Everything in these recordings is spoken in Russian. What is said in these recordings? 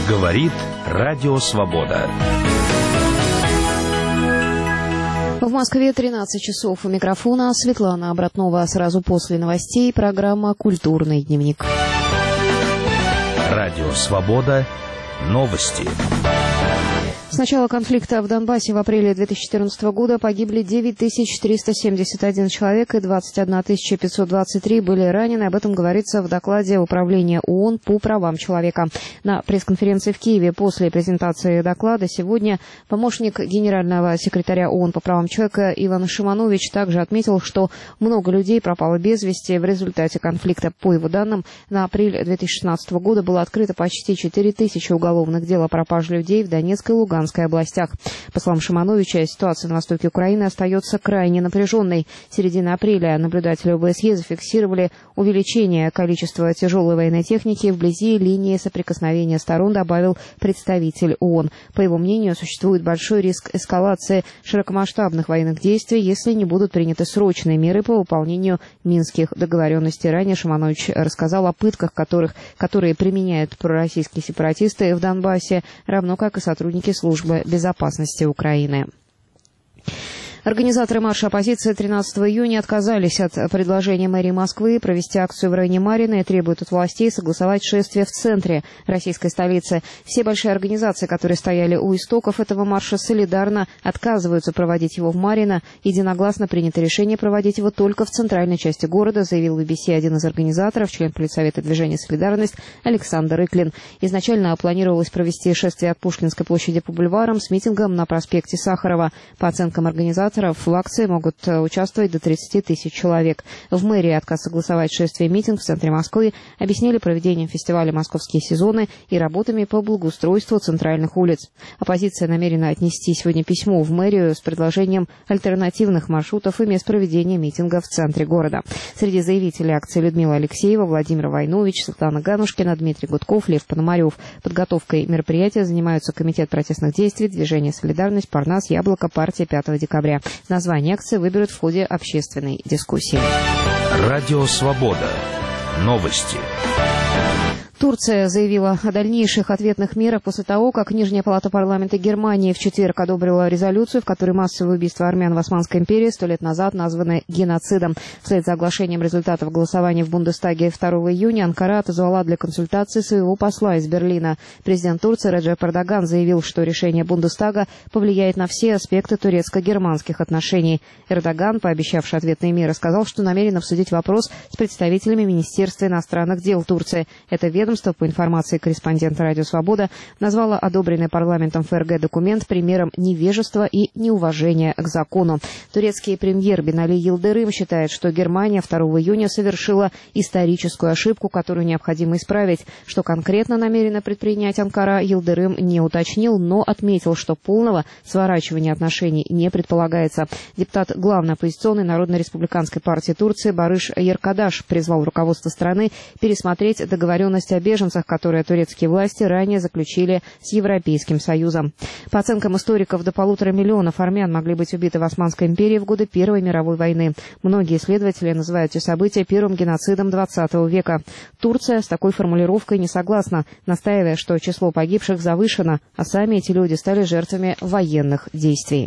Говорит Радио Свобода. В Москве 13 часов. У микрофона Светлана Обратнова. Сразу после новостей программа «Культурный дневник». Радио Свобода. Новости. С начала конфликта в Донбассе в апреле 2014 года погибли 9371 человек и 21 523 были ранены. Об этом говорится в докладе Управления ООН по правам человека. На пресс-конференции в Киеве после презентации доклада сегодня помощник генерального секретаря ООН по правам человека Иван Шиманович также отметил, что много людей пропало без вести в результате конфликта. По его данным, на апрель 2016 года было открыто почти 4000 уголовных дел о пропаже людей в Донецкой и Луганской областях. По словам Шимановича, ситуация на востоке Украины остается крайне напряженной. В середине апреля наблюдатели ОБСЕ зафиксировали увеличение количества тяжелой военной техники вблизи линии соприкосновения сторон, добавил представитель ООН. По его мнению, существует большой риск эскалации широкомасштабных военных действий, если не будут приняты срочные меры по выполнению минских договоренностей. Ранее Шиманович рассказал о пытках, которые применяют пророссийские сепаратисты в Донбассе, равно как и сотрудники службы безопасности Украины. Организаторы марша оппозиции 13 июня отказались от предложения мэрии Москвы провести акцию в районе Марьино и требуют от властей согласовать шествие в центре российской столицы. Все большие организации, которые стояли у истоков этого марша, солидарно отказываются проводить его в Марьино. Единогласно принято решение проводить его только в центральной части города, заявил BBC один из организаторов, член политсовета движения «Солидарность» Александр Иклин. Изначально планировалось провести шествие от Пушкинской площади по бульварам с митингом на проспекте Сахарова. По оценкам организаторов, в акции могут участвовать до 30 тысяч человек. В мэрии отказ согласовать шествие и митинг в центре Москвы объяснили проведением фестиваля «Московские сезоны» и работами по благоустройству центральных улиц. Оппозиция намерена отнести сегодня письмо в мэрию с предложением альтернативных маршрутов и мест проведения митинга в центре города. Среди заявителей акции Людмила Алексеева, Владимир Войнович, Светлана Ганушкина, Дмитрий Гудков, Лев Пономарев. Подготовкой мероприятия занимаются Комитет протестных действий, Движение «Солидарность», Парнас, Яблоко, партия 5 декабря. Название акции выберут в ходе общественной дискуссии. Радио Свобода. Новости. Турция заявила о дальнейших ответных мерах после того, как Нижняя палата парламента Германии в четверг одобрила резолюцию, в которой массовое убийство армян в Османской империи 100 лет назад названы геноцидом. Вслед за оглашением результатов голосования в Бундестаге 2 июня Анкара отозвала для консультации своего посла из Берлина. Президент Турции Реджеп Эрдоган заявил, что решение Бундестага повлияет на все аспекты турецко-германских отношений. Эрдоган, пообещавший ответные меры, сказал, что намерен обсудить вопрос с представителями Министерства иностранных дел Турции. Это ведомство, по информации корреспондента «Радио Свобода», назвало одобренный парламентом ФРГ документ примером невежества и неуважения к закону. Турецкий премьер Бинали Йылдырым считает, что Германия 2 июня совершила историческую ошибку, которую необходимо исправить. Что конкретно намерена предпринять Анкара, Йылдырым не уточнил, но отметил, что полного сворачивания отношений не предполагается. Депутат главной оппозиционной Народно-республиканской партии Турции Барыш Еркадаш призвал руководство страны пересмотреть договоренность о беженцах, которые турецкие власти ранее заключили с Европейским Союзом. По оценкам историков, до 1,5 миллиона армян могли быть убиты в Османской империи в годы Первой мировой войны. Многие исследователи называют эти события первым геноцидом XX века. Турция с такой формулировкой не согласна, настаивая, что число погибших завышено, а сами эти люди стали жертвами военных действий.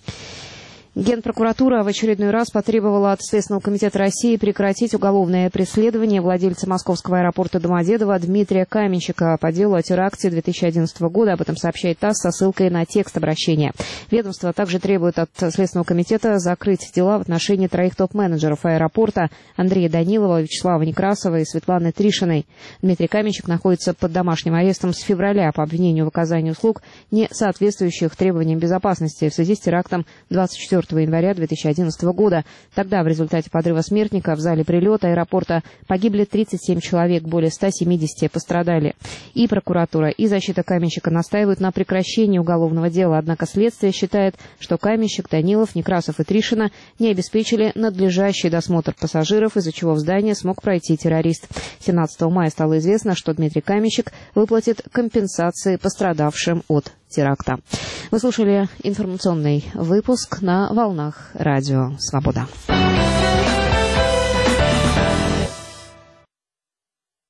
Генпрокуратура в очередной раз потребовала от Следственного комитета России прекратить уголовное преследование владельца московского аэропорта Домодедово Дмитрия Каменщика по делу о теракте 2011 года. Об этом сообщает ТАСС со ссылкой на текст обращения. Ведомство также требует от Следственного комитета закрыть дела в отношении 3 топ-менеджеров аэропорта Андрея Данилова, Вячеслава Некрасова и Светланы Тришиной. Дмитрий Каменщик находится под домашним арестом с февраля по обвинению в оказании услуг, не соответствующих требованиям безопасности в связи с терактом 24 января 2011 года. Тогда в результате подрыва смертника в зале прилета аэропорта погибли 37 человек, более 170 пострадали. И прокуратура, и защита Каменщика настаивают на прекращении уголовного дела, однако следствие считает, что Каменщик, Данилов, Некрасов и Тришина не обеспечили надлежащий досмотр пассажиров, из-за чего в здание смог пройти террорист. 17 мая стало известно, что Дмитрий Каменщик выплатит компенсации пострадавшим от теракта. Вы слушали информационный выпуск на волнах Радио Свобода.